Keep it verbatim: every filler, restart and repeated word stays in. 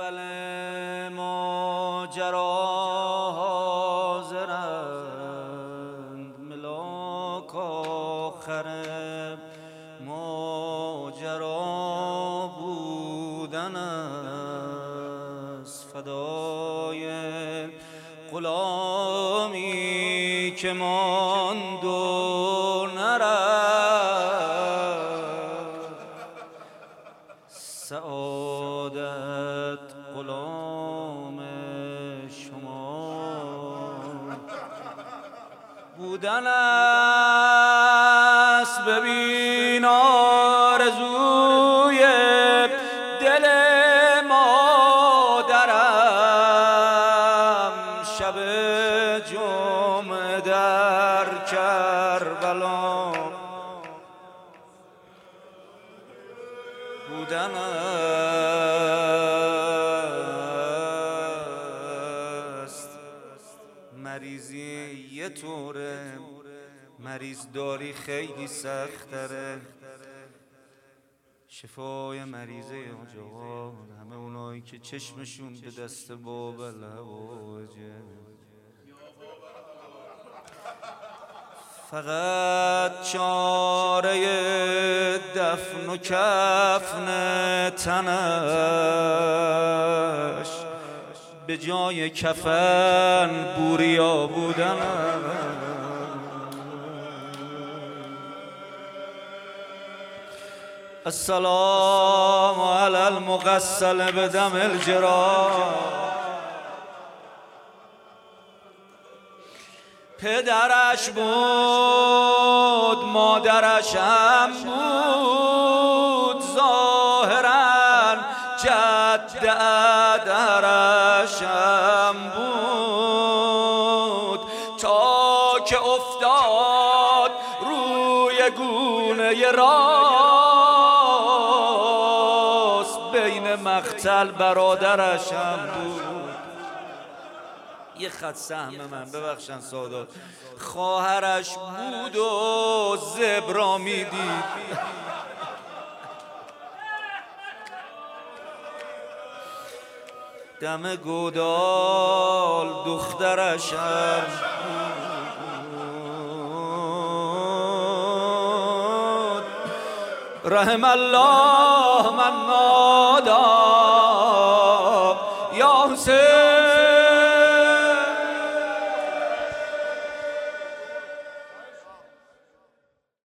اول ماجرا حاضرند، ملاک آخر ماجرا بودن است. فدای غلامی که ماند و نرفت، سعادت غلام شما بودن است. ببین آرزوی دل مادرم، شب جمعه در کربلا بودن است. مریضی یه طوره، مریض داری خیلی سخت تره. شفای مریضه جوان همه اونایی که چشمشون به دست بابل هواجه، فقط چاره دفن و کفن تنش، به جای کفن بوریا بودن. السلام علی المغسل بدم الجراح. پدرش بود مادرش هم بود، ظاهراً جد ادرش هم بود، تا که افتاد روی گونه راست، بین مقتل برادرش هم بود. یه خط سهم من ببخشن سادات، خواهرش بود و زبرا میدید. دم گودال دخترش هم بود. رحم الله من نادا یا حسین